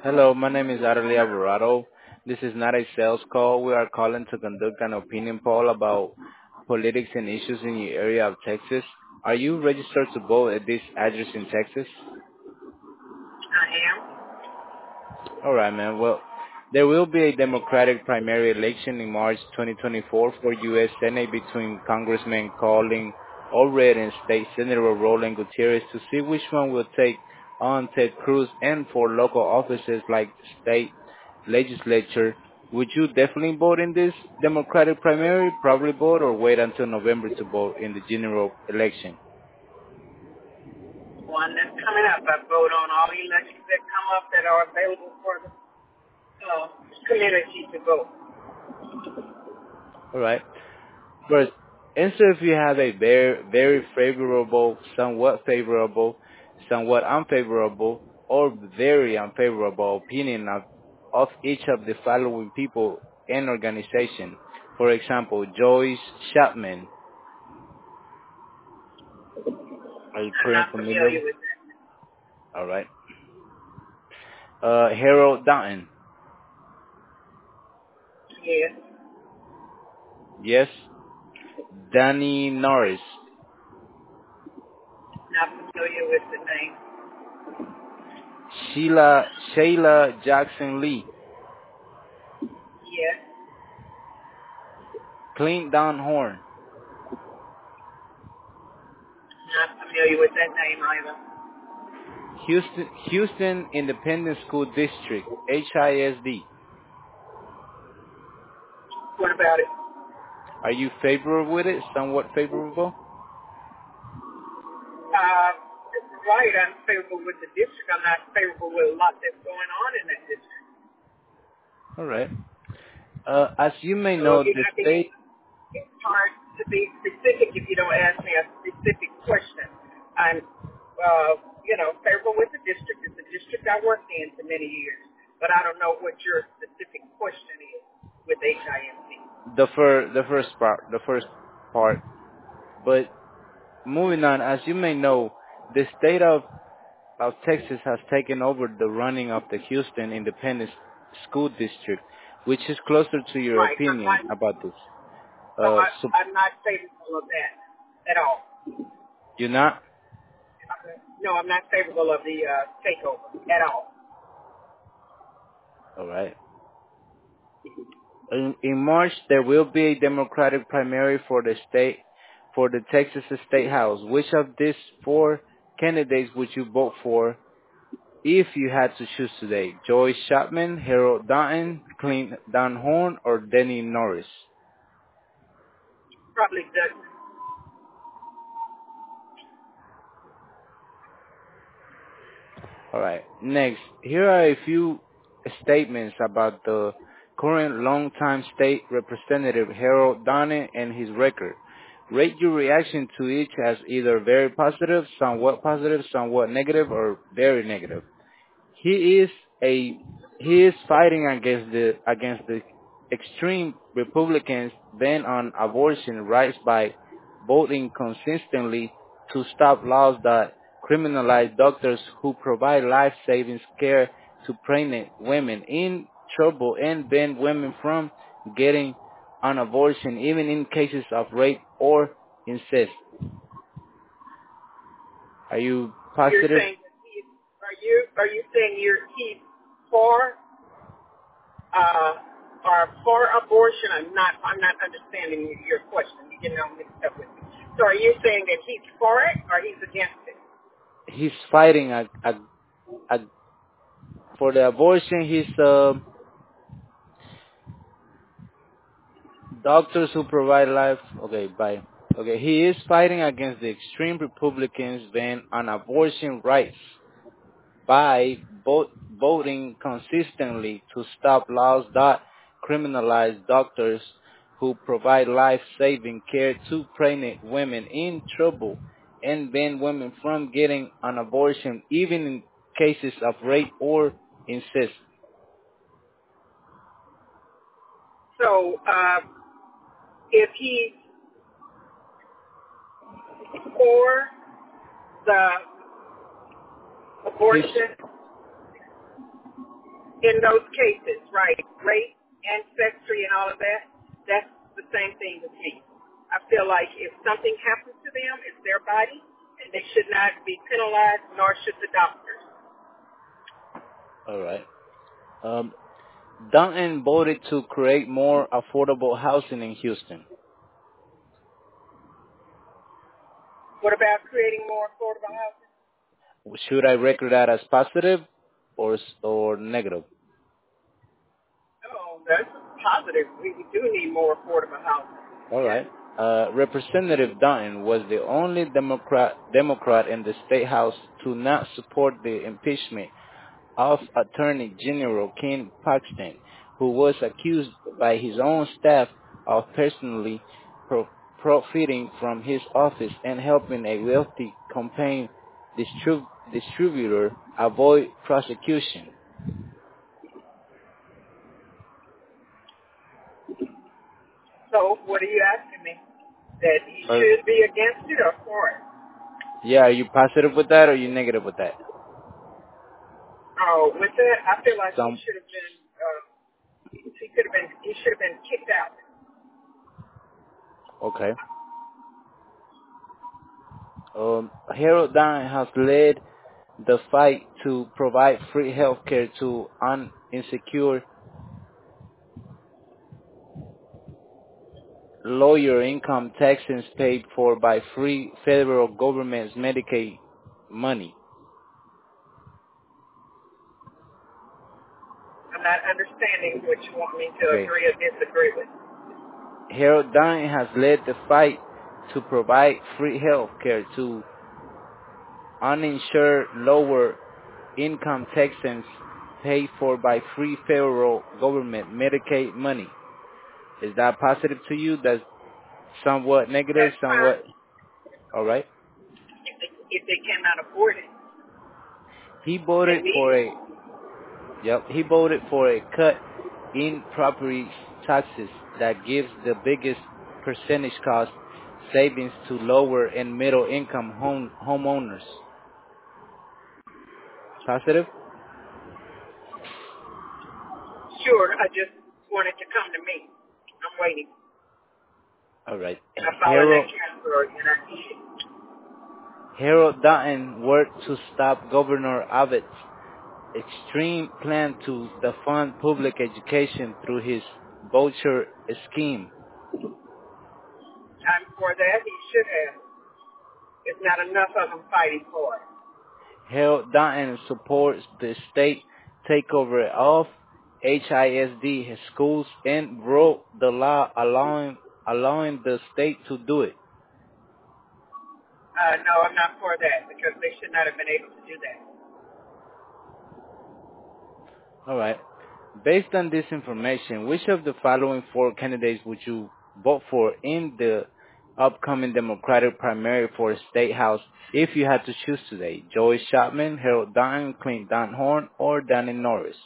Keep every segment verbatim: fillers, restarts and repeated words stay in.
Hello, my name is Arely Alvarado. This is not a sales call. We are calling to conduct an opinion poll about politics and issues in your area of Texas. Are you registered to vote at this address in Texas? I am. All right, man. Well, there will be a Democratic primary election in March twenty twenty-four for U S. Senate between Congressman Colin Allred and State Senator Roland Gutierrez to see which one will take on Ted Cruz, and for local offices like the state legislature. Would you definitely vote in this Democratic primary? Probably vote or wait until November to vote in the general election? One that's coming up. I vote on all the elections that come up that are available for the uh, community to vote. All right. First, answer if you have a very, very favorable, somewhat favorable, somewhat unfavorable, or very unfavorable opinion of, of each of the following people and organization. For example, Joyce Chapman. Are you I'm currently not familiar? familiar with that. All right. Uh, Harold Dutton. Yes. Yes. Danny Norris. Not familiar with the name. Sheila Shayla Jackson Lee. Yes. Clint Don Horn. Not familiar with that name either. Houston, Houston Independent School District, H I S D. What about it? Are you favorable with it? Somewhat favorable? Uh, right. I'm favorable with the district. I'm not favorable with a lot that's going on in that district. All right. Uh, as you may So know, if you're the not being, state. it's hard to be specific if you don't ask me a specific question. I'm, uh, you know, favorable with the district. It's the district I worked in for many years, but I don't know what your specific question is with H I M C. The fir- the first part, the first part. But moving on, as you may know, the state of of Texas has taken over the running of the Houston Independent School District, which is closer to your Right. I'm opinion not, about this. so Uh, I, so I'm not favorable of that at all. you're not? No, I'm not favorable of the uh, takeover at all. All right. In, in March, there will be a Democratic primary for the state, for the Texas State House. Which of these four candidates would you vote for if you had to choose today? Joyce Chapman, Harold Dutton, Clint Don Horn, or Denny Norris? Probably doesn't. All right. Next, here are a few statements about the current longtime state representative Harold Dutton and his record. Rate your reaction to each as either very positive, somewhat positive, somewhat negative, or very negative. He is a he is fighting against the against the extreme Republicans ban on abortion rights by voting consistently to stop laws that criminalize doctors who provide life-saving care to pregnant women in trouble and ban women from getting an abortion even in cases of rape or incest. Are you You're positive? saying that he, are you are you saying you're he's for uh, or for abortion? I'm not I'm not understanding your question. You get all mixed up with me. So are you saying that he's for it or he's against it? He's fighting a, a, a for the abortion. He's uh, doctors who provide life. Okay, bye. Okay, he is fighting against the extreme Republicans' ban on abortion rights by vote, voting consistently to stop laws that criminalize doctors who provide life-saving care to pregnant women in trouble and ban women from getting an abortion even in cases of rape or incest. So uh, if he's for the He's abortion, in those cases, right? Rape, ancestry, and all of that, that's the same thing with me. I feel like if something happens to them, it's their body, and they should not be penalized, nor should the doctors. All right. Um, Dunton voted to create more affordable housing in Houston. What about creating more affordable housing? Should I record that as positive or or negative? Oh, that's positive. We do need more affordable housing. All Yes. right. Uh, Representative Dunton was the only Democrat Democrat in the state house to not support the impeachment of Attorney General Ken Paxton, who was accused by his own staff of personally pro- profiting from his office and helping a wealthy campaign distrib- distributor avoid prosecution. So what are you asking me? That he Uh, should be against it or for it? yeah, are you positive with that or are you negative with that? Oh, with that, I feel like he Some should have been. Uh, he could have been. He should have been kicked out. okay. Um, Harold Dunn has led the fight to provide free health care to uninsecure lower income Texans paid for by free federal government's Medicaid money. I'm not understanding what you want me to Okay. agree or disagree with. Harold Dunn has led the fight to provide free health care to uninsured lower income Texans paid for by free federal government Medicaid money. Is that positive to you? That's somewhat negative, That's fine somewhat all right. if they, if they cannot afford it He and voted need for it. a Yep, he voted for a cut in property taxes that gives the biggest percentage cost savings to lower and middle income home homeowners. Positive? Sure, I just want it to come to me. I'm waiting. All right. And I follow that Harold category and I need it. Harold Dutton worked to stop Governor Abbott's extreme plan to defund public education through his voucher scheme. I'm for that. He should have. There's not enough of them fighting for it. Harold Dutton supports the state takeover of H I S D schools and wrote the law allowing allowing the state to do it. Uh, no, I'm not for that because they should not have been able to do that. All right. Based on this information, which of the following four candidates would you vote for in the upcoming Democratic primary for state house if you had to choose today? Joyce Chapman, Harold Dutton, Clint Dunhorn, or Danny Norris?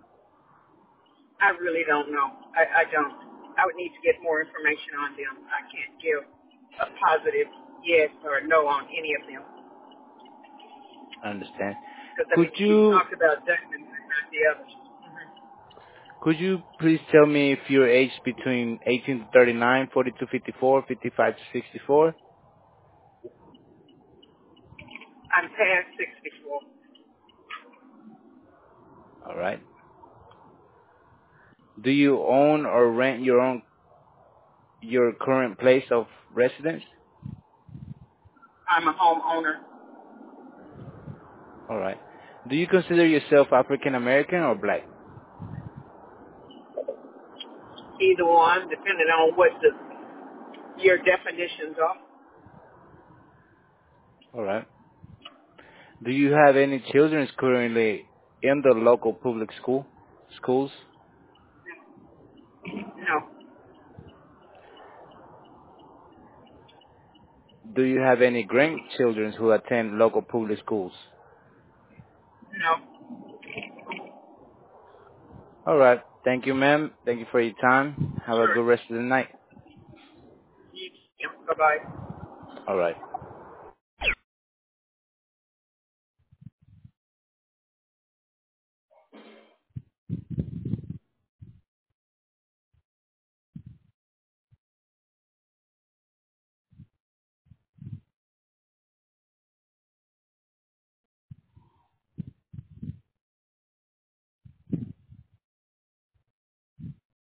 I really don't know. I, I don't. I would need to get more information on them. I can't give a positive yes or no on any of them. I understand. Because, I Could mean, you you talked about Dutton and not the others. Mm-hmm. Could you please tell me if you're aged between eighteen to thirty-nine, forty to fifty-four, fifty-five to sixty-four? I'm past sixty-four. All right. Do you own or rent your own your current place of residence? I'm a homeowner. All right. Do you consider yourself African American or black? Either one, depending on what the, your definitions are. All right. Do you have any children currently in the local public school schools? No, Do you have any grandchildren who attend local public schools? no. All right. Thank you, ma'am. Thank you for your time. Have a Sure. good rest of the night. You, bye-bye. All right.